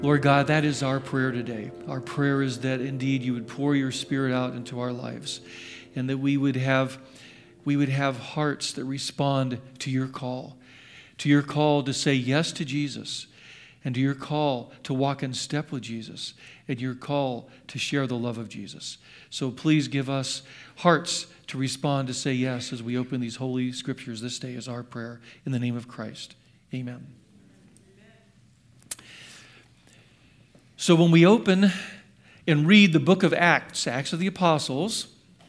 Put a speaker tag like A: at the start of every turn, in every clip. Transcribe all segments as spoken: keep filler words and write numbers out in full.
A: Lord God, that is our prayer today. Our prayer is that indeed you would pour your Spirit out into our lives, and that we would have we would have hearts that respond to your call, to your call to say yes to Jesus, and to your call to walk in step with Jesus, and your call to share the love of Jesus. So please give us hearts to respond, to say yes as we open these holy scriptures this day is our prayer. In the name of Christ, amen. So when we open and read the book of Acts, Acts of the Apostles,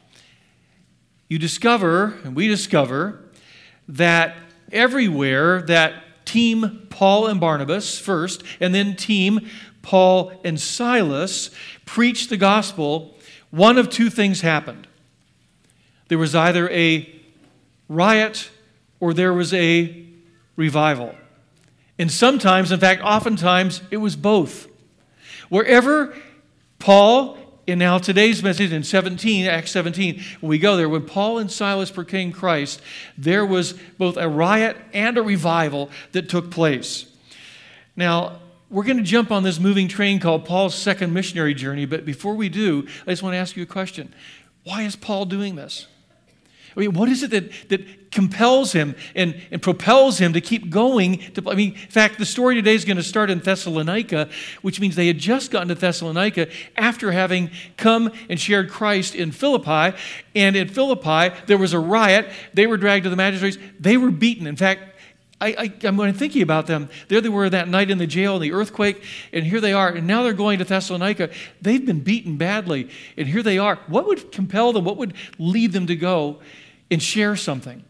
A: you discover, and we discover, that everywhere that team Paul and Barnabas first, and then team Paul and Silas preached the gospel, one of two things happened. There was either a riot or there was a revival. And sometimes, in fact, oftentimes, it was both. Wherever Paul, and now today's message in seventeen, Acts seventeen, when we go there, when Paul and Silas proclaimed Christ, there was both a riot and a revival that took place. Now, we're going to jump on this moving train called Paul's second missionary journey, but before we do, I just want to ask you a question. Why is Paul doing this? I mean, what is it that, that compels him and, and propels him to keep going? To, I mean, in fact, the story today is going to start in Thessalonica, which means they had just gotten to Thessalonica after having come and shared Christ in Philippi. And in Philippi, there was a riot. They were dragged to the magistrates. They were beaten. In fact, I, I, I'm when thinking about them, there they were that night in the jail, in the earthquake, and here they are. And now they're going to Thessalonica. They've been beaten badly, and here they are. What would compel them? What would lead them to go and share something?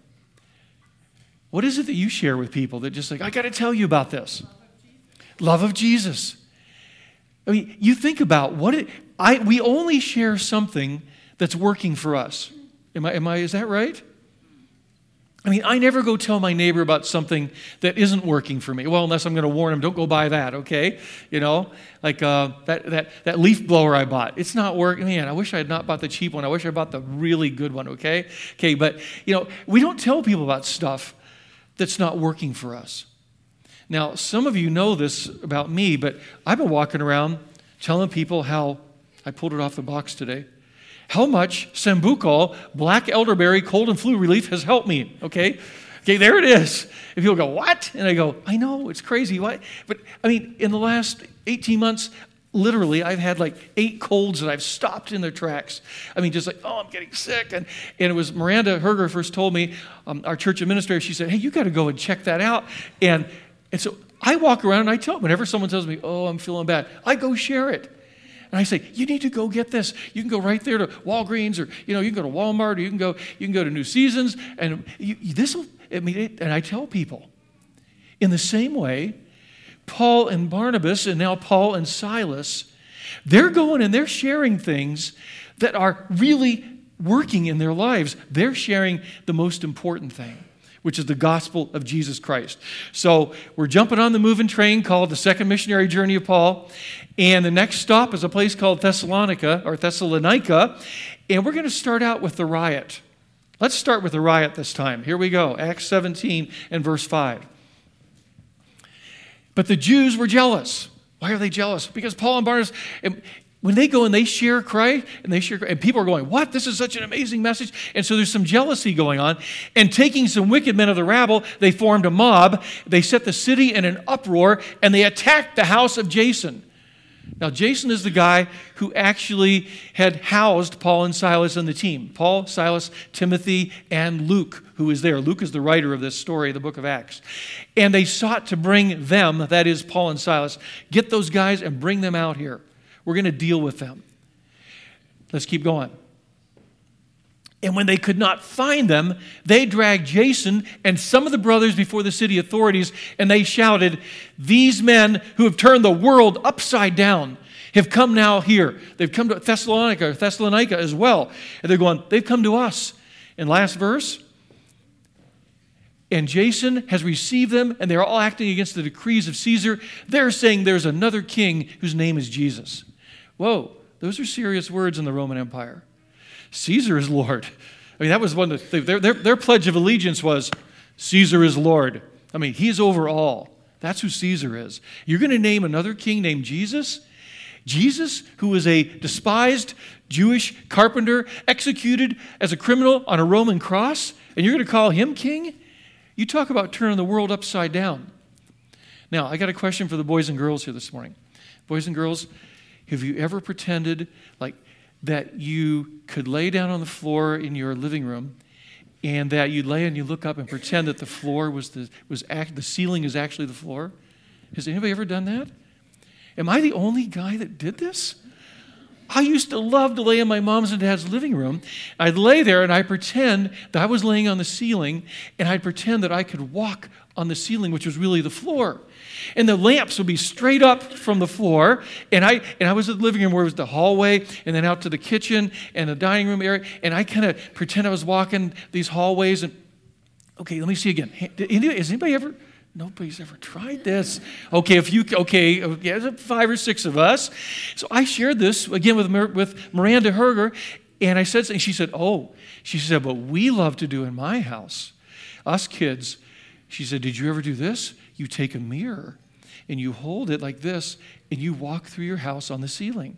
A: What is it that you share with people that just like, I got to tell you about this? Love of Jesus. I mean, you think about what it, I. We only share something that's working for us. Am I? Am I? Is that right? I mean, I never go tell my neighbor about something that isn't working for me. Well, unless I'm going to warn him, don't go buy that, okay? You know, like uh, that, that, that leaf blower I bought. It's not working. Man, I wish I had not bought the cheap one. I wish I bought the really good one, okay? Okay, but, you know, we don't tell people about stuff that's not working for us. Now, some of you know this about me, but I've been walking around telling people how, I pulled it off the box today, how much Sambucol, black elderberry, cold and flu relief has helped me, okay? Okay, there it is. And people go, what? And I go, I know, it's crazy. What? But, I mean, in the last eighteen months, literally, I've had like eight colds that I've stopped in their tracks. I mean, just like, oh, I'm getting sick. And, and it was Miranda Herger first told me, um, our church administrator, she said, hey, you got to go and check that out. And, and so I walk around and I tell them, whenever someone tells me, oh, I'm feeling bad, I go share it. And I say, you need to go get this. You can go right there to Walgreens, or you know, you can go to Walmart, or you can go, you can go to New Seasons, and this will. I mean, it, and I tell people, in the same way, Paul and Barnabas, and now Paul and Silas, they're going and they're sharing things that are really working in their lives. They're sharing the most important thing, which is the gospel of Jesus Christ. So we're jumping on the moving train called the second missionary journey of Paul. And the next stop is a place called Thessalonica, or Thessalonica. And we're going to start out with the riot. Let's start with the riot this time. Here we go, Acts seventeen and verse five. But the Jews were jealous. Why are they jealous? Because Paul and Barnabas, when they go and they share Christ, and they share, and people are going, what? This is such an amazing message. And so there's some jealousy going on. And taking some wicked men of the rabble, they formed a mob. They set the city in an uproar, and they attacked the house of Jason. Now, Jason is the guy who actually had housed Paul and Silas and the team. Paul, Silas, Timothy, and Luke, who is there. Luke is the writer of this story, the book of Acts. And they sought to bring them, that is Paul and Silas, get those guys and bring them out here. We're going to deal with them. Let's keep going. And when they could not find them, they dragged Jason and some of the brothers before the city authorities, and they shouted, these men who have turned the world upside down have come now here. They've come to Thessalonica, Thessalonica as well. And they're going, they've come to us. And last verse, and Jason has received them, and they're all acting against the decrees of Caesar. They're saying there's another king whose name is Jesus. Whoa, those are serious words in the Roman Empire. Caesar is Lord. I mean, that was one of the, their, their, their pledge of allegiance was, Caesar is Lord. I mean, he's over all. That's who Caesar is. You're going to name another king named Jesus? Jesus, who was a despised Jewish carpenter, executed as a criminal on a Roman cross, and you're going to call him king? You talk about turning the world upside down. Now, I got a question for the boys and girls here this morning. Boys and girls, have you ever pretended like that you could lay down on the floor in your living room and that you'd lay and you look up and pretend that the floor was the, was act, the ceiling is actually the floor? Has anybody ever done that? Am I the only guy that did this? I used to love to lay in my mom's and dad's living room. I'd lay there and I'd pretend that I was laying on the ceiling, and I'd pretend that I could walk on the ceiling, which was really the floor. And the lamps would be straight up from the floor, and I and I was in the living room where it was the hallway, and then out to the kitchen and the dining room area, and I kind of pretend I was walking these hallways. And okay, let me see again. Has anybody ever... Nobody's ever tried this. Okay, if you, okay, yeah, five or six of us. So I shared this, again, with with Miranda Herger, and I said, and she said, oh, she said, but we love to do in my house, us kids. She said, did you ever do this? You take a mirror, and you hold it like this, and you walk through your house on the ceiling.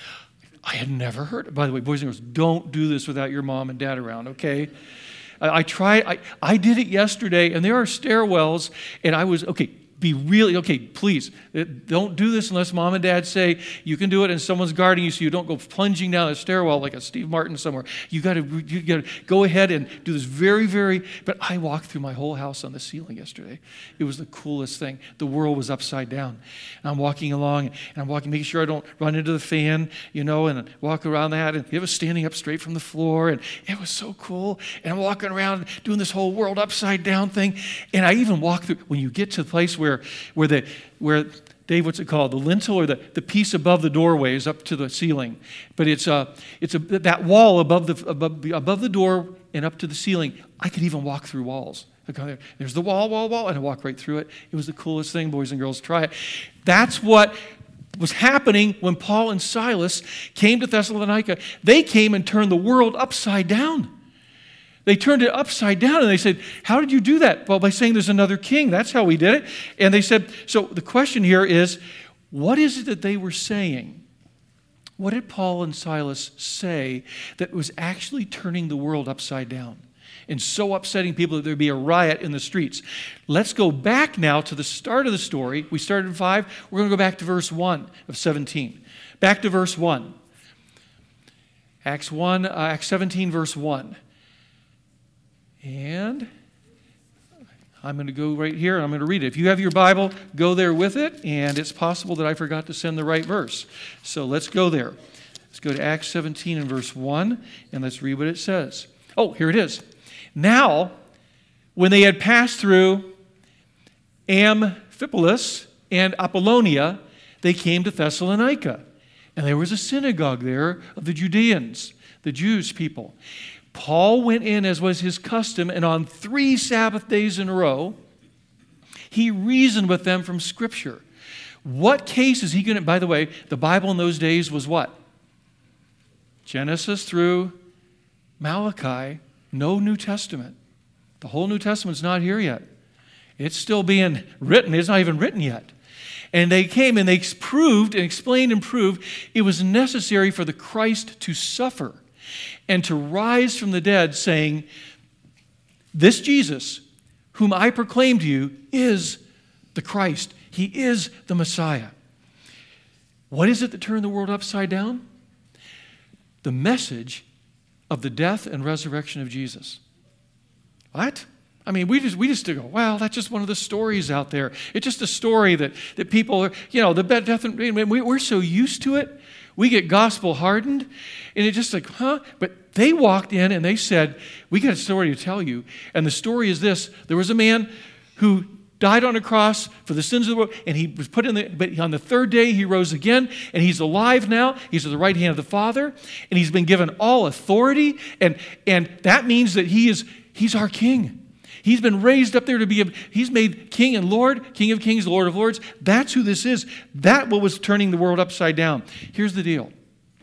A: I had never heard it. By the way, boys and girls, don't do this without your mom and dad around, okay? I tried, I, I did it yesterday, and there are stairwells, and I was, okay, be really, okay, please, don't do this unless mom and dad say you can do it and someone's guarding you so you don't go plunging down a stairwell like a Steve Martin somewhere. You got to you got to go ahead and do this very, very, but I walked through my whole house on the ceiling yesterday. It was the coolest thing. The world was upside down. And I'm walking along, and I'm walking, making sure I don't run into the fan, you know, and walk around that, and it was standing up straight from the floor, and it was so cool. And I'm walking around doing this whole world upside down thing, and I even walked through, when you get to the place where Where, where the where Dave, what's it called? The lintel or the, the piece above the doorway is up to the ceiling, but it's a it's a that wall above the above, above the door and up to the ceiling. I could even walk through walls. There, there's the wall, wall, wall, and I walk right through it. It was the coolest thing, boys and girls. Try it. That's what was happening when Paul and Silas came to Thessalonica. They came and turned the world upside down. They turned it upside down, and they said, how did you do that? Well, by saying there's another king. That's how we did it. And they said, so the question here is, what is it that they were saying? What did Paul and Silas say that was actually turning the world upside down and so upsetting people that there'd be a riot in the streets? Let's go back now to the start of the story. We started in five. We're going to go back to verse one of seventeen. Back to verse one. Acts one, uh, Acts seventeen, verse one. And I'm going to go right here, and I'm going to read it. If you have your Bible, go there with it, and it's possible that I forgot to send the right verse. So let's go there. Let's go to Acts seventeen and verse one, and let's read what it says. Oh, here it is. Now, when they had passed through Amphipolis and Apollonia, they came to Thessalonica, and there was a synagogue there of the Judeans, the Jews people. Paul went in as was his custom, and on three Sabbath days in a row, he reasoned with them from Scripture. What case is he going to... By the way, the Bible in those days was what? Genesis through Malachi, no New Testament. The whole New Testament's not here yet. It's still being written. It's not even written yet. And they came and they proved and explained and proved it was necessary for the Christ to suffer and to rise from the dead, saying, this Jesus, whom I proclaim to you, is the Christ. He is the Messiah. What is it that turned the world upside down? The message of the death and resurrection of Jesus. What? I mean, we just we just go, well, that's just one of the stories out there. It's just a story that, that people are, you know, the death and we, we're so used to it. We get gospel hardened, and it's just like, huh? But they walked in and they said, we got a story to tell you. And the story is this. There was a man who died on a cross for the sins of the world, and he was put in the, but on the third day he rose again, and he's alive now. He's at the right hand of the Father, and he's been given all authority, and, and that means that he is, he's our king. He's been raised up there to be, a, he's made King and Lord, King of Kings, Lord of Lords. That's who this is. That what was turning the world upside down. Here's the deal.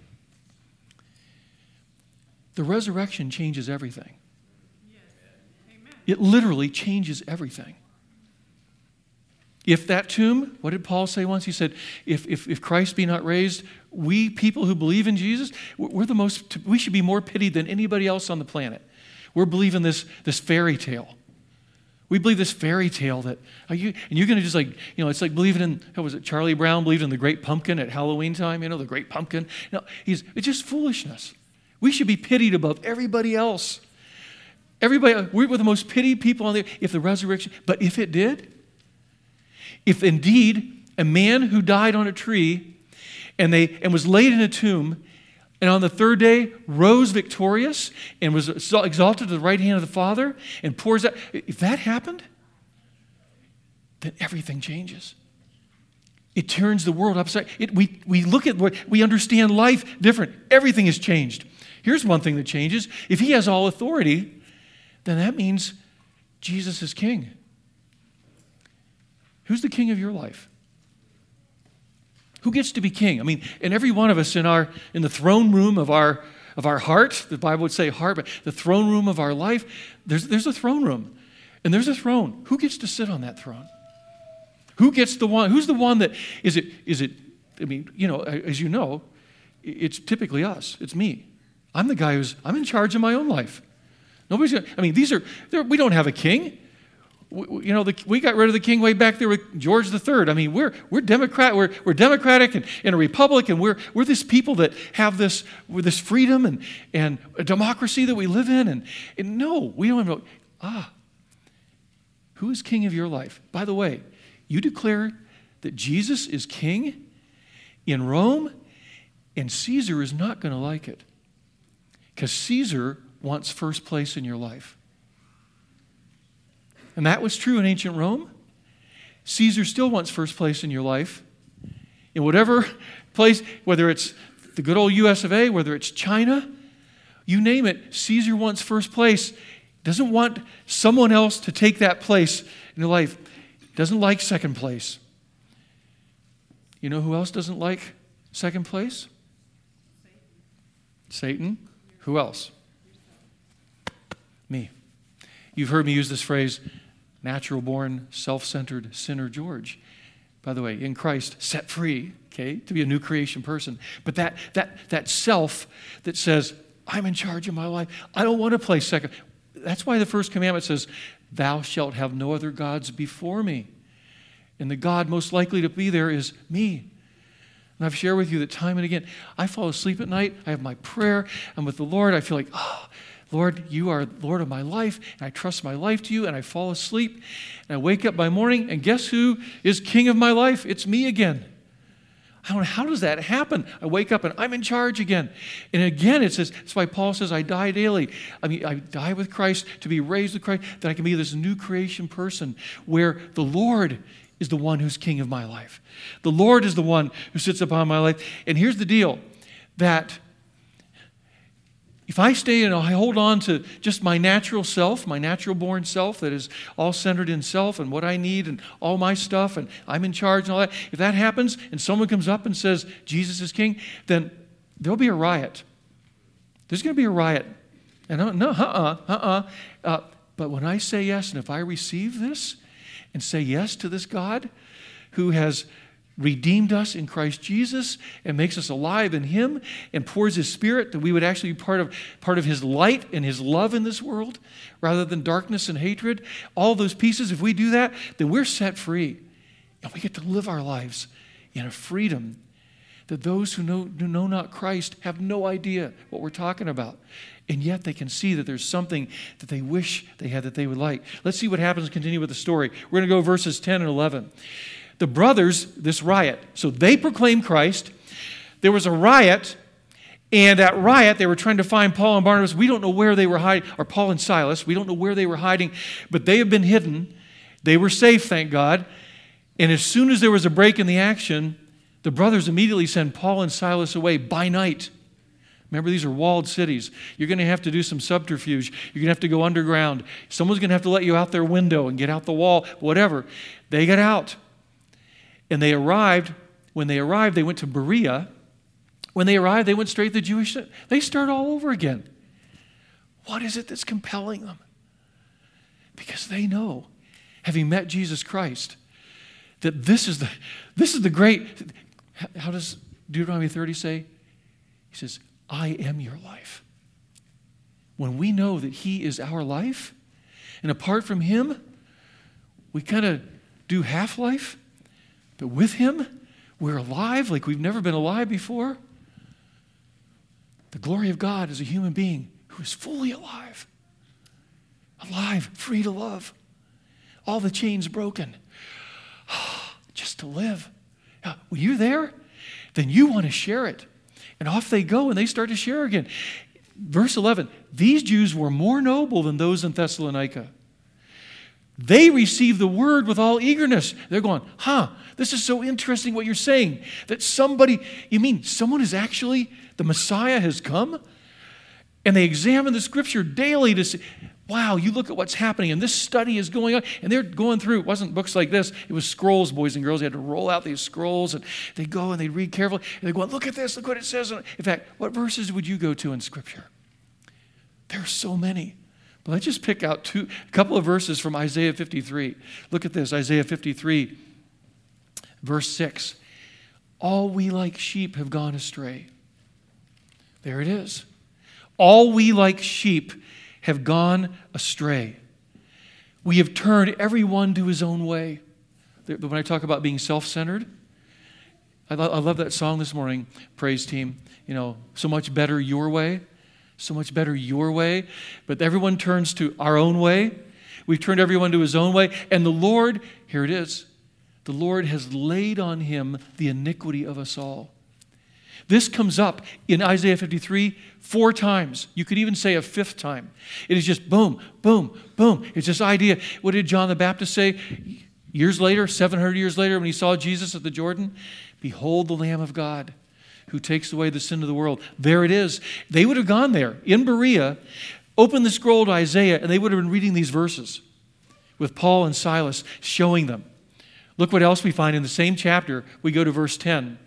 A: The resurrection changes everything. Yes. Amen. It literally changes everything. If that tomb, what did Paul say once? He said, if, if, if Christ be not raised, we people who believe in Jesus, we're the most, we should be more pitied than anybody else on the planet. We're believing this, this fairy tale. We believe this fairy tale that, are you, and you're going to just like, you know, it's like believing in, how was it, Charlie Brown believed in the great pumpkin at Halloween time, you know, the great pumpkin. No, he's, it's just foolishness. We should be pitied above everybody else. Everybody, we're the most pitied people on the earth if the resurrection, but if it did, if indeed a man who died on a tree and they and was laid in a tomb and on the third day rose victorious and was exalted to the right hand of the Father and pours out, if that happened, then everything changes. It turns the world upside. It, we, we look at, we understand life different. Everything has changed. Here's one thing that changes. If he has all authority, then that means Jesus is king. Who's the king of your life? Who gets to be king? I mean, and every one of us in our in the throne room of our of our heart, the Bible would say heart, but the throne room of our life, there's there's a throne room. And there's a throne. Who gets to sit on that throne? Who gets the one? Who's the one that is it is it I mean, you know, as you know, it's typically us. It's me. I'm the guy who's I'm in charge of my own life. Nobody's gonna, I mean, these are we don't have a king. We, you know, the, we got rid of the king way back there with George the Third. I mean, we're we're Democrat, we're we're democratic and, and a republic, and we're we're this people that have this with this freedom and and a democracy that we live in. And, and no, we don't know. Ah, who is king of your life? By the way, you declare that Jesus is king in Rome, and Caesar is not going to like it because Caesar wants first place in your life. And that was true in ancient Rome. Caesar still wants first place in your life. In whatever place, whether it's the good old U S of A, whether it's China, you name it, Caesar wants first place. Doesn't want someone else to take that place in your life. Doesn't like second place. You know who else doesn't like second place? Satan. Who else? Me. You've heard me use this phrase, natural-born, self-centered sinner George. By the way, in Christ, set free, okay, to be a new creation person. But that that that self that says, I'm in charge of my life. I don't want to play second. That's why the first commandment says, thou shalt have no other gods before me. And the God most likely to be there is me. And I've shared with you that time and again, I fall asleep at night. I have my prayer. I'm with the Lord. I feel like, oh, Lord, you are Lord of my life, and I trust my life to you, and I fall asleep, and I wake up by morning, and guess who is king of my life? It's me again. I don't know, how does that happen? I wake up, and I'm in charge again. And again, it says, that's why Paul says, I die daily. I mean, I die with Christ to be raised with Christ, that I can be this new creation person where the Lord is the one who's king of my life. The Lord is the one who sits upon my life. And here's the deal, that if I stay and I hold on to just my natural self, my natural-born self that is all centered in self and what I need and all my stuff and I'm in charge and all that, if that happens and someone comes up and says, Jesus is king, then there'll be a riot. There's going to be a riot. And I'm, no, uh-uh, uh-uh. Uh, but when I say yes, and if I receive this and say yes to this God who has redeemed us in Christ Jesus and makes us alive in Him and pours His Spirit that we would actually be part of, part of His light and His love in this world rather than darkness and hatred. All those pieces, if we do that, then we're set free. And we get to live our lives in a freedom that those who know, who know not Christ have no idea what we're talking about. And yet they can see that there's something that they wish they had that they would like. Let's see what happens and continue with the story. We're going to go verses ten and eleven. The brothers, this riot, so they proclaimed Christ. There was a riot, and at riot, they were trying to find Paul and Barnabas. We don't know where they were hiding, or Paul and Silas. We don't know where they were hiding, but they have been hidden. They were safe, thank God. And as soon as there was a break in the action, the brothers immediately send Paul and Silas away by night. Remember, these are walled cities. You're going to have to do some subterfuge. You're going to have to go underground. Someone's going to have to let you out their window and get out the wall, whatever. They got out. And they arrived, when they arrived, they went to Berea. When they arrived, they went straight to the Jewish, they start all over again. What is it that's compelling them? Because they know, having met Jesus Christ, That this is the, this is the great, how does Deuteronomy thirty say? He says, I am your life. When we know that he is our life, and apart from him, we kind of do half life, but with him, we're alive like we've never been alive before. The glory of God is a human being who is fully alive. Alive, free to love. All the chains broken. Just to live. Now, when you're there, then you want to share it. And off they go and they start to share again. Verse eleven, these Jews were more noble than those in Thessalonica. They received the word with all eagerness. They're going, huh, this is so interesting what you're saying. That somebody, you mean someone is actually, the Messiah has come? And they examine the scripture daily to see, wow, you look at what's happening, and this study is going on, and they're going through, it wasn't books like this, it was scrolls, boys and girls. They had to roll out these scrolls, and they go and they read carefully, and they go, look at this, look what it says. In fact, what verses would you go to in Scripture? There are so many. But let's just pick out two, a couple of verses from Isaiah fifty-three. Look at this, Isaiah fifty-three, verse six. All we like sheep have gone astray. There it is. All we like sheep have gone astray. We have turned everyone to his own way. When I talk about being self-centered, I, lo- I love that song this morning, praise team. You know, so much better your way, so much better your way. But everyone turns to our own way. We've turned everyone to his own way. And the Lord, here it is, the Lord has laid on him the iniquity of us all. This comes up in Isaiah fifty-three four times. You could even say a fifth time. It is just boom, boom, boom. It's this idea. What did John the Baptist say years later, seven hundred years later, when he saw Jesus at the Jordan? Behold the Lamb of God who takes away the sin of the world. There it is. They would have gone there in Berea, opened the scroll to Isaiah, and they would have been reading these verses with Paul and Silas showing them. Look what else we find in the same chapter. We go to verse ten.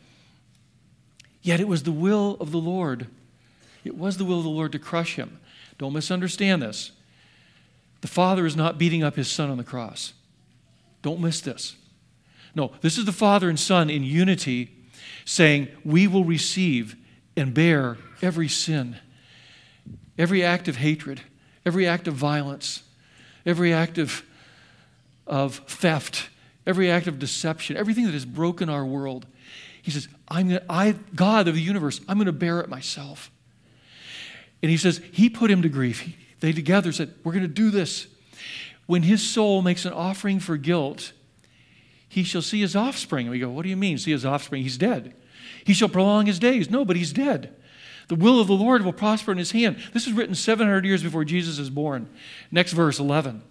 A: Yet it was the will of the Lord. It was the will of the Lord to crush him. Don't misunderstand this. The Father is not beating up his Son on the cross. Don't miss this. No, this is the Father and Son in unity saying, we will receive and bear every sin, every act of hatred, every act of violence, every act of, of theft, every act of deception, everything that has broken our world. He says, I'm gonna, I, God of the universe, I'm going to bear it myself. And he says, he put him to grief. He, they together said, we're going to do this. When his soul makes an offering for guilt, he shall see his offspring. And we go, what do you mean, see his offspring? He's dead. He shall prolong his days. No, but he's dead. The will of the Lord will prosper in his hand. This is written seven hundred years before Jesus is born. Next verse, eleven.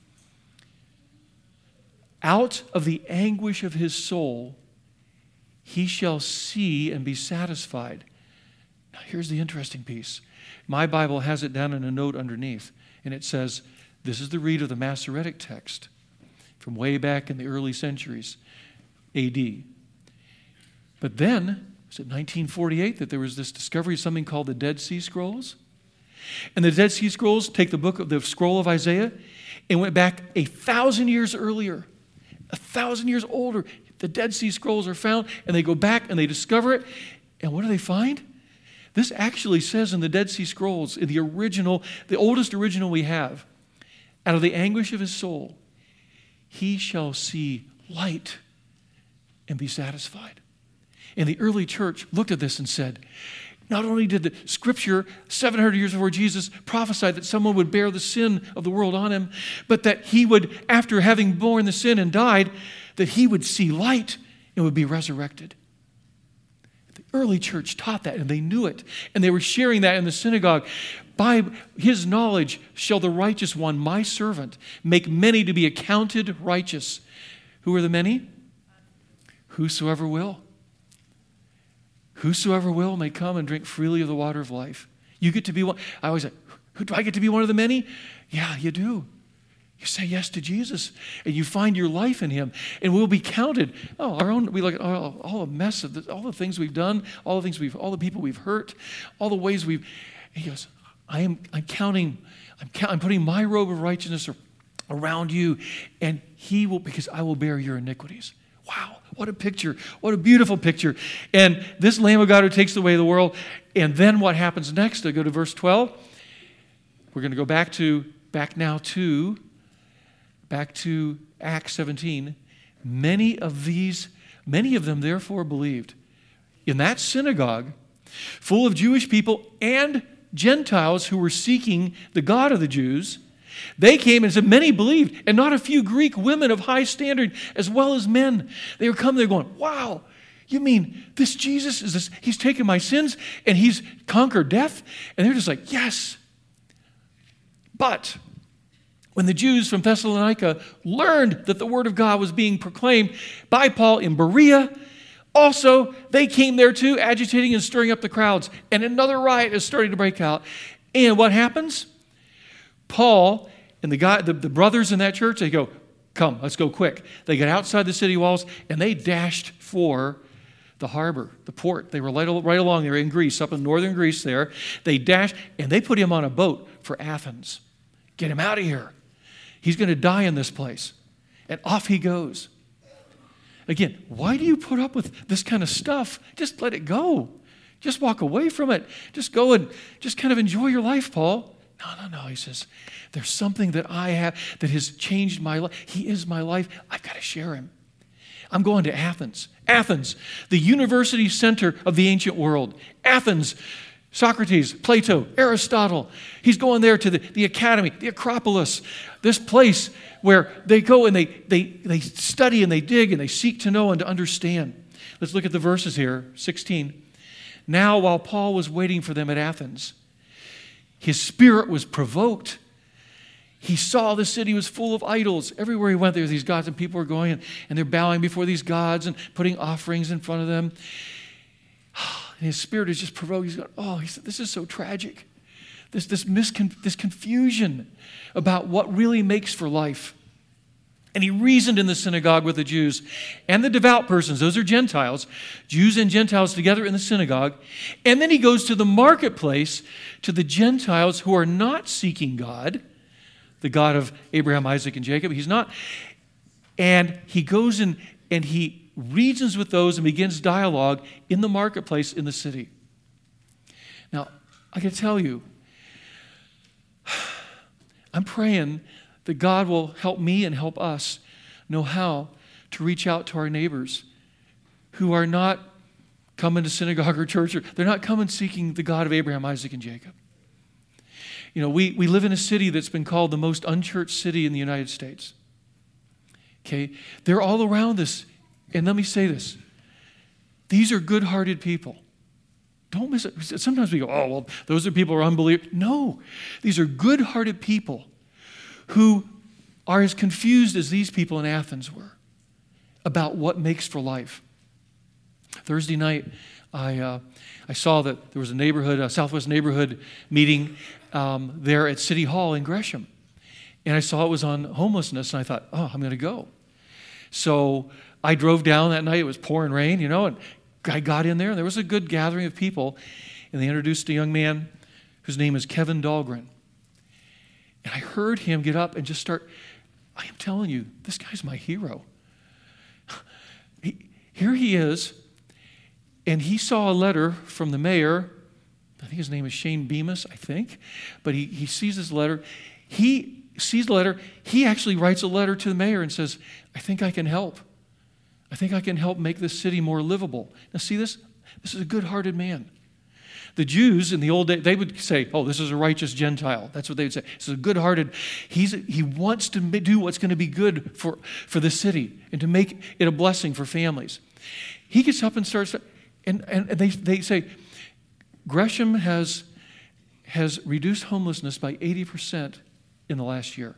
A: Out of the anguish of his soul, he shall see and be satisfied. Now, here's the interesting piece. My Bible has it down in a note underneath, and it says, this is the read of the Masoretic text from way back in the early centuries, A D. But then, was it nineteen forty-eight that there was this discovery of something called the Dead Sea Scrolls? And the Dead Sea Scrolls take the book of the scroll of Isaiah and went back a thousand years earlier, a thousand years older. The Dead Sea Scrolls are found, and they go back and they discover it. And what do they find? This actually says in the Dead Sea Scrolls, in the original, the oldest original we have, out of the anguish of his soul, he shall see light and be satisfied. And the early church looked at this and said, not only did the Scripture, seven hundred years before Jesus, prophesy that someone would bear the sin of the world on him, but that he would, after having borne the sin and died, that he would see light and would be resurrected. The early church taught that, and they knew it. And they were sharing that in the synagogue. By his knowledge shall the righteous one, my servant, make many to be accounted righteous. Who are the many? Whosoever will. Whosoever will may come and drink freely of the water of life. You get to be one. I always say, who do I get to be one of the many? Yeah, you do. You say yes to Jesus, and you find your life in him, and we'll be counted. Oh, our own. We look at all, all the mess of this, all the things we've done, all the things we've, all the people we've hurt, all the ways we've. He goes, I am. I'm counting. I'm, I'm putting my robe of righteousness around you, and he will, because I will bear your iniquities. Wow, what a picture. What a beautiful picture. And this Lamb of God who takes away the world. And then what happens next? I go to verse twelve. We're going to go back to, back now to, back to Acts seventeen. Many of these, many of them therefore believed. In that synagogue, full of Jewish people and Gentiles who were seeking the God of the Jews, they came and said, many believed, and not a few Greek women of high standard as well as men. They were coming there going, wow, you mean this Jesus is this, he's taken my sins and he's conquered death? And they're just like, yes. But when the Jews from Thessalonica learned that the word of God was being proclaimed by Paul in Berea, also, they came there too, agitating and stirring up the crowds. And another riot is starting to break out. And what happens? Paul and the guy, the, the brothers in that church, they go, come, let's go quick. They get outside the city walls and they dashed for the harbor, the port. They were right, right along there in Greece, up in northern Greece there. They dashed and they put him on a boat for Athens. Get him out of here. He's going to die in this place. And off he goes. Again, why do you put up with this kind of stuff? Just let it go. Just walk away from it. Just go and just kind of enjoy your life, Paul. No, no, no. He says, there's something that I have that has changed my life. He is my life. I've got to share him. I'm going to Athens. Athens, the university center of the ancient world. Athens, Socrates, Plato, Aristotle. He's going there to the, the academy, the Acropolis, this place where they go and they, they, they study and they dig and they seek to know and to understand. Let's look at the verses here, sixteen. Now, while Paul was waiting for them at Athens, his spirit was provoked. He saw the city was full of idols. Everywhere he went, there were these gods, and people were going and, and they're bowing before these gods and putting offerings in front of them. And his spirit is just provoked. He's going, oh, he said, this is so tragic. This, this, miscon- this confusion about what really makes for life. And he reasoned in the synagogue with the Jews and the devout persons. Those are Gentiles. Jews and Gentiles together in the synagogue. And then he goes to the marketplace to the Gentiles who are not seeking God, the God of Abraham, Isaac, and Jacob. He's not. And he goes in and he reasons with those and begins dialogue in the marketplace in the city. Now, I can tell you, I'm praying that God will help me and help us know how to reach out to our neighbors who are not coming to synagogue or church, or they're not coming seeking the God of Abraham, Isaac, and Jacob. You know, we, we live in a city that's been called the most unchurched city in the United States. Okay? They're all around us. And let me say this. These are good-hearted people. Don't miss it. Sometimes we go, oh, well, those are people who are unbelievers. No. These are good-hearted people who are as confused as these people in Athens were about what makes for life. Thursday night, I uh, I saw that there was a neighborhood, a Southwest neighborhood meeting um, there at City Hall in Gresham. And I saw it was on homelessness, and I thought, oh, I'm going to go. So I drove down that night. It was pouring rain, you know, and I got in there, and there was a good gathering of people. And they introduced a young man whose name is Kevin Dahlgren. And I heard him get up and just start, I am telling you, this guy's my hero. He, here he is, and he saw a letter from the mayor. I think his name is Shane Bemis, I think. But he, he sees this letter. He sees the letter. He actually writes a letter to the mayor and says, I think I can help. I think I can help make this city more livable. Now see this? This is a good-hearted man. The Jews in the old days, they would say, oh, this is a righteous Gentile. That's what they would say. This is a good-hearted. He's, he wants to do what's going to be good for, for the city and to make it a blessing for families. He gets up and starts, and, and they, they say, Gresham has, has reduced homelessness by eighty percent in the last year.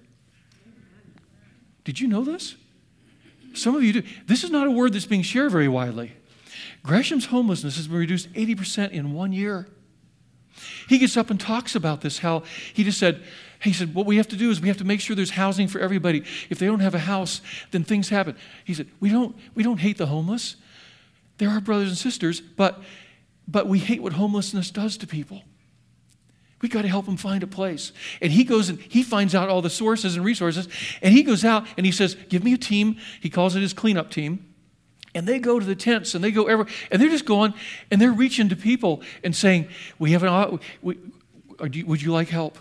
A: Did you know this? Some of you do. This is not a word that's being shared very widely. Gresham's homelessness has been reduced eighty percent in one year. He gets up and talks about this, how he just said, he said, what we have to do is we have to make sure there's housing for everybody. If they don't have a house, then things happen. He said, we don't, we don't hate the homeless. They're our brothers and sisters, but, but we hate what homelessness does to people. We got to help them find a place. And he goes and he finds out all the sources and resources, and he goes out and he says, give me a team. He calls it his cleanup team. And they go to the tents and they go everywhere. And they're just going and they're reaching to people and saying, we have an, we, would you like help?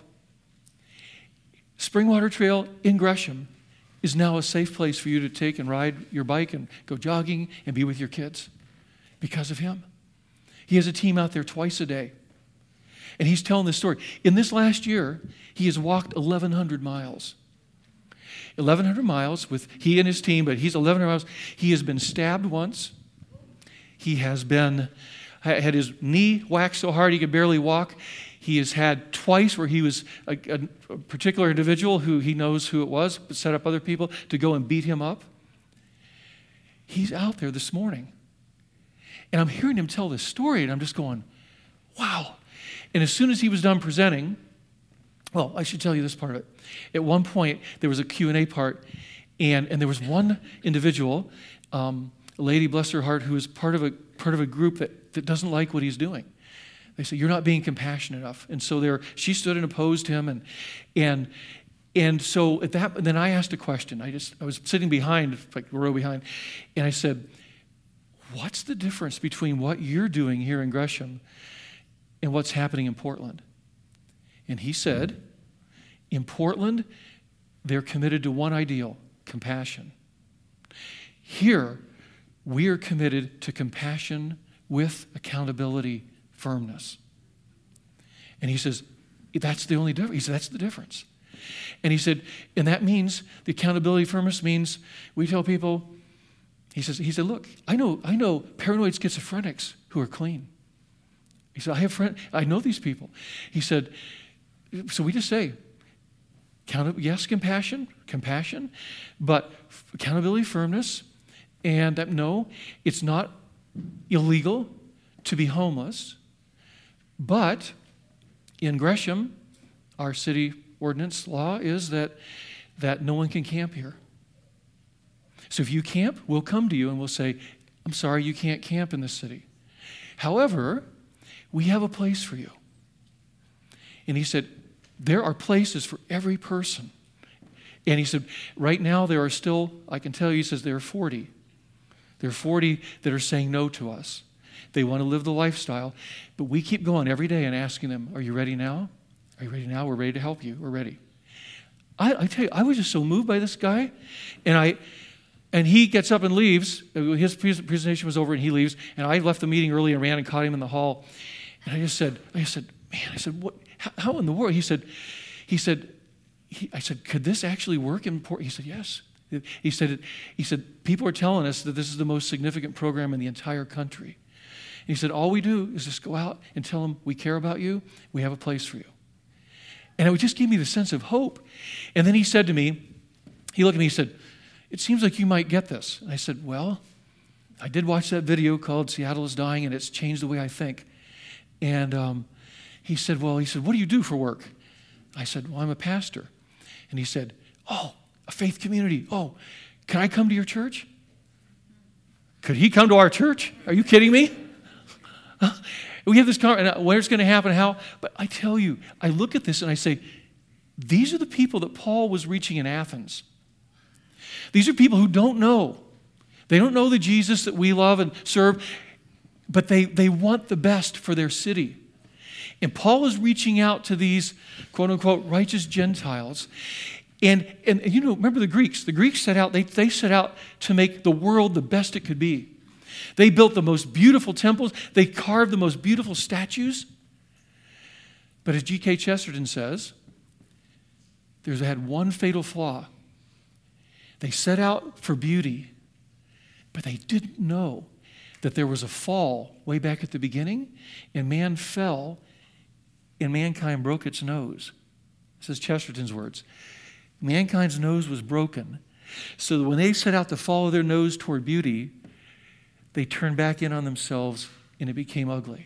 A: Springwater Trail in Gresham is now a safe place for you to take and ride your bike and go jogging and be with your kids because of him. He has a team out there twice a day. And he's telling this story. In this last year, he has walked eleven hundred miles. eleven hundred miles with he and his team, but he's eleven hundred miles. He has been stabbed once. He has been, had his knee whacked so hard he could barely walk. He has had twice where he was, a, a particular individual who he knows who it was, but set up other people to go and beat him up. He's out there this morning. And I'm hearing him tell this story, and I'm just going, wow. And as soon as he was done presenting, well, I should tell you this part of it. At one point, there was a Q and A part, and, and there was one individual, um, a lady, bless her heart, who is part of a part of a group that, that doesn't like what he's doing. They say, you're not being compassionate enough. And so there, she stood and opposed him, and and and so at that, then I asked a question. I just I was sitting behind, like a row behind, and I said, what's the difference between what you're doing here in Gresham and what's happening in Portland? And he said, in Portland, they're committed to one ideal, compassion. Here, we are committed to compassion with accountability, firmness. And he says, that's the only difference. He said, that's the difference. And he said, and that means, the accountability, firmness means, we tell people, he says, he said, look, I know, I know paranoid schizophrenics who are clean. He said, I have friends, I know these people. He said, so we just say, count, yes, compassion, compassion, but accountability, firmness, and that no, it's not illegal to be homeless, but in Gresham, our city ordinance law is that, that no one can camp here. So if you camp, we'll come to you and we'll say, I'm sorry, you can't camp in this city. However, we have a place for you. And he said, there are places for every person. And he said, right now there are still, I can tell you, he says, there are forty. There are forty that are saying no to us. They want to live the lifestyle, but we keep going every day and asking them, are you ready now? Are you ready now? We're ready to help you. We're ready. I, I tell you, I was just so moved by this guy. And I, and he gets up and leaves. His presentation was over and he leaves. And I left the meeting early and ran and caught him in the hall. And I just said, I just said, man, I said, what? How, how in the world? He said, he said, he, I said, could this actually work in Port? He said, yes. He said, he said, people are telling us that this is the most significant program in the entire country. And he said, all we do is just go out and tell them we care about you. We have a place for you. And it would just give me the sense of hope. And then he said to me, he looked at me, he said, it seems like you might get this. And I said, well, I did watch that video called Seattle is Dying, and it's changed the way I think. And um, he said, well, he said, what do you do for work? I said, well, I'm a pastor. And he said, oh, a faith community. Oh, can I come to your church? Could he come to our church? Are you kidding me? We have this conversation, where's it going to happen, how? But I tell you, I look at this and I say, these are the people that Paul was reaching in Athens. These are people who don't know. They don't know the Jesus that we love and serve, but they, they want the best for their city. And Paul is reaching out to these, quote unquote, righteous Gentiles. And, and, and you know, remember the Greeks. The Greeks set out, they, they set out to make the world the best it could be. They built the most beautiful temples. They carved the most beautiful statues. But as G K Chesterton says, there's had one fatal flaw. They set out for beauty, but they didn't know that there was a fall way back at the beginning, and man fell, and mankind broke its nose. This is Chesterton's words. Mankind's nose was broken, so that when they set out to follow their nose toward beauty, they turned back in on themselves, and it became ugly.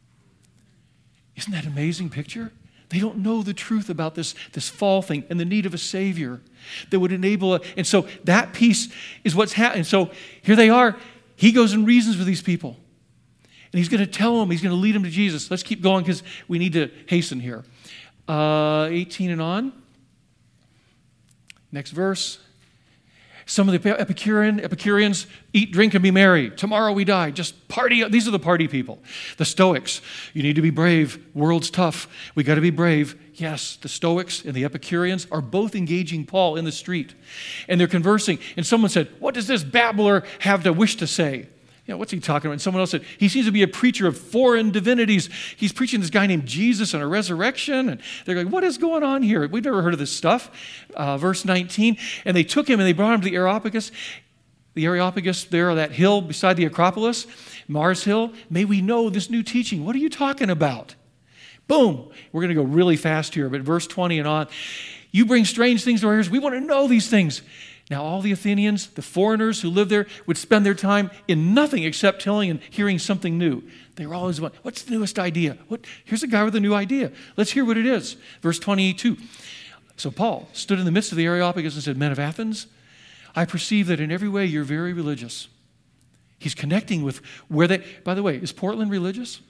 A: Isn't that an amazing picture? They don't know the truth about this, this fall thing and the need of a Savior that would enable it. And so that piece is what's happening. So here they are. He goes and reasons with these people. And he's going to tell them, he's going to lead them to Jesus. Let's keep going because we need to hasten here. Uh, eighteen and on. Next verse. Some of the Epicurean, Epicureans eat, drink, and be merry. Tomorrow we die. Just party. These are the party people. The Stoics, you need to be brave. World's tough. We got to be brave. Yes, the Stoics and the Epicureans are both engaging Paul in the street. And they're conversing. And someone said, what does this babbler have to wish to say? You know, what's he talking about? And someone else said, he seems to be a preacher of foreign divinities. He's preaching this guy named Jesus and a resurrection. And they're like, what is going on here? We've never heard of this stuff. Uh, verse nineteen, and they took him and they brought him to the Areopagus. The Areopagus there on that hill beside the Acropolis, Mars Hill. May we know this new teaching. What are you talking about? Boom. We're going to go really fast here, but verse twenty and on. You bring strange things to our ears. We want to know these things. Now, all the Athenians, the foreigners who lived there, would spend their time in nothing except telling and hearing something new. They were always one, what's the newest idea? What? Here's a guy with a new idea. Let's hear what it is. Verse twenty-two. So Paul stood in the midst of the Areopagus and said, men of Athens, I perceive that in every way you're very religious. He's connecting with where they, by the way, is Portland religious?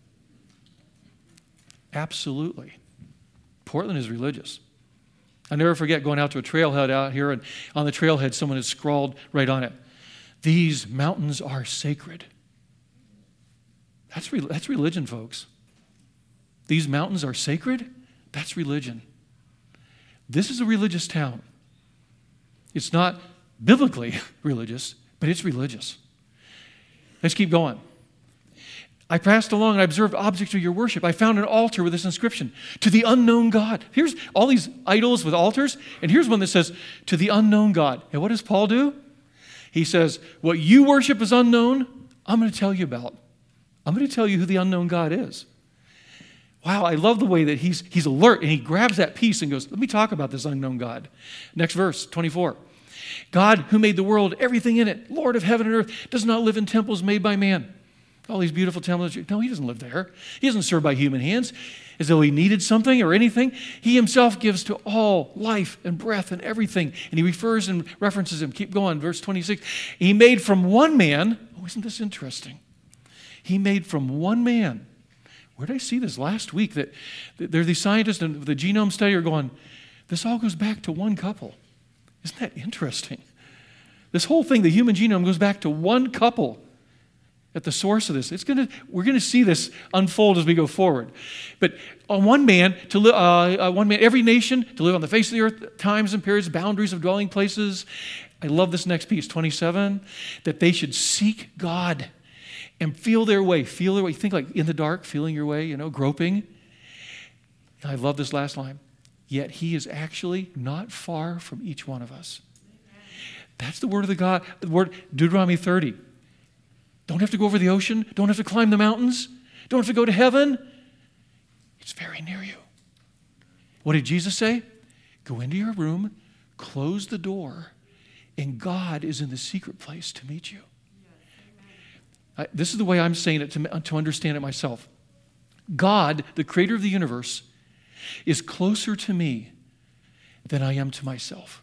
A: Absolutely. Portland is religious. I never forget going out to a trailhead out here, and on the trailhead, someone had scrawled right on it, these mountains are sacred. That's, re- that's religion, folks. These mountains are sacred? That's religion. This is a religious town. It's not biblically religious, but it's religious. Let's keep going. I passed along and I observed objects of your worship. I found an altar with this inscription, to the unknown God. Here's all these idols with altars, and here's one that says, to the unknown God. And what does Paul do? He says, what you worship is unknown, I'm going to tell you about. I'm going to tell you who the unknown God is. Wow, I love the way that he's, he's alert, and he grabs that piece and goes, let me talk about this unknown God. Next verse, twenty-four. God who made the world, everything in it, Lord of heaven and earth, does not live in temples made by man. All these beautiful temples. No, he doesn't live there. He isn't served by human hands as though he needed something or anything. He himself gives to all life and breath and everything. And he refers and references him. Keep going. Verse twenty-six. He made from one man. Oh, isn't this interesting? He made from one man. Where did I see this last week? That, that there are these scientists in the genome study are going, this all goes back to one couple. Isn't that interesting? This whole thing, the human genome, goes back to one couple. At the source of this, it's gonna. We're gonna see this unfold as we go forward. But on one man to live, uh, uh, one man, every nation to live on the face of the earth, times and periods, boundaries of dwelling places. I love this next piece, twenty-seven. That they should seek God and feel their way. Feel their way. Think like in the dark, feeling your way. You know, groping. I love this last line. Yet He is actually not far from each one of us. That's the word of the God. The word Deuteronomy thirty. Don't have to go over the ocean. Don't have to climb the mountains. Don't have to go to heaven. It's very near you. What did Jesus say? Go into your room, close the door, and God is in the secret place to meet you. I, this is the way I'm saying it to, to understand it myself. God, the creator of the universe, is closer to me than I am to myself.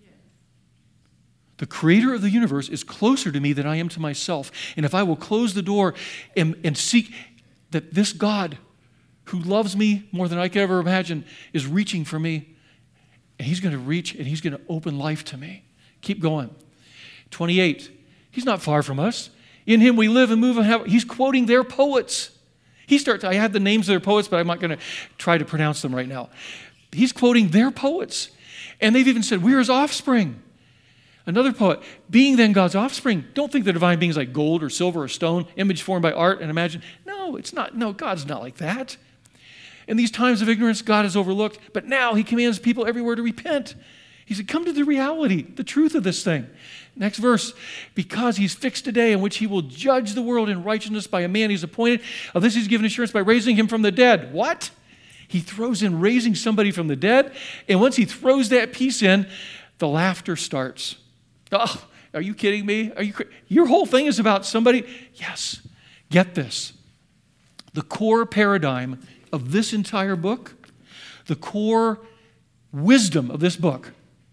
A: The creator of the universe is closer to me than I am to myself. And if I will close the door and, and seek that this God who loves me more than I could ever imagine is reaching for me, and He's going to reach and He's going to open life to me. Keep going. twenty-eight. He's not far from us. In Him we live and move and have. He's quoting their poets. He starts, I had the names of their poets, but I'm not going to try to pronounce them right now. He's quoting their poets. And they've even said, we're His offspring. Another poet, being then God's offspring, don't think the divine being is like gold or silver or stone, image formed by art and imagine. No, it's not. No, God's not like that. In these times of ignorance, God is overlooked, but now He commands people everywhere to repent. He said, come to the reality, the truth of this thing. Next verse, because He's fixed a day in which He will judge the world in righteousness by a man He's appointed. Of this He's given assurance by raising Him from the dead. What? He throws in raising somebody from the dead, and once He throws that piece in, the laughter starts. Oh, are you kidding me? Are you? Your whole thing is about somebody? Yes. Get this. The core paradigm of this entire book, the core wisdom of this book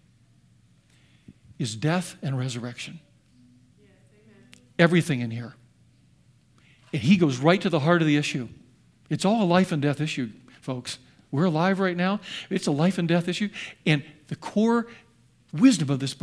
A: is death and resurrection. Yes, amen. Everything in here. And he goes right to the heart of the issue. It's all a life and death issue, folks. We're alive right now. It's a life and death issue. And the core wisdom of this book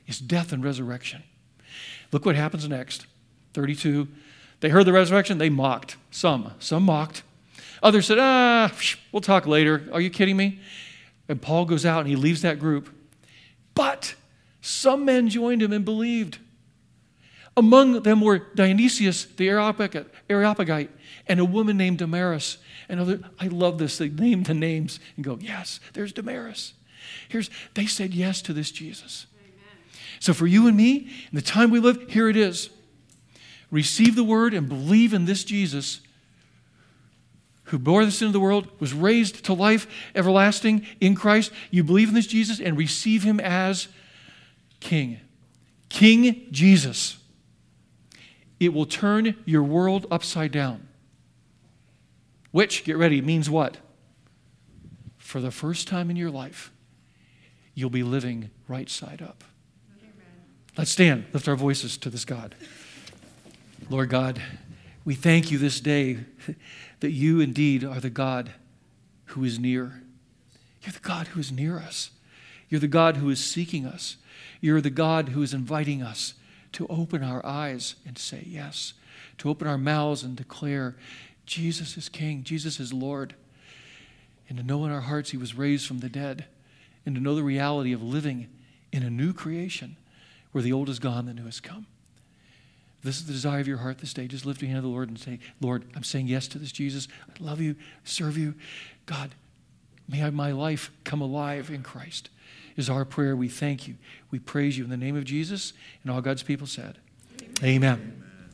A: is death and resurrection. Look what happens next. thirty-two. They heard the resurrection. They mocked. Some. Some mocked. Others said, ah, we'll talk later. Are you kidding me? And Paul goes out and he leaves that group. But some men joined him and believed. Among them were Dionysius the Areopagite and a woman named Damaris. And other, I love this. They name the names and go, yes, there's Damaris. Here's, they said yes to this Jesus. Amen. So for you and me, in the time we live, here it is. Receive the word and believe in this Jesus who bore the sin of the world, was raised to life everlasting in Christ. You believe in this Jesus and receive him as King. King Jesus. It will turn your world upside down. Which, get ready, means what? For the first time in your life, you'll be living right side up. Amen. Let's stand, lift our voices to this God. Lord God, we thank you this day that you indeed are the God who is near. You're the God who is near us. You're the God who is seeking us. You're the God who is inviting us to open our eyes and say yes, to open our mouths and declare Jesus is King, Jesus is Lord, and to know in our hearts he was raised from the dead, and to know the reality of living in a new creation where the old is gone, the new has come. This is the desire of your heart this day. Just lift your hand to the Lord and say, Lord, I'm saying yes to this Jesus. I love you, serve you. God, may my life come alive in Christ. Is our prayer. We thank you. We praise you in the name of Jesus. And all God's people said, amen. Amen.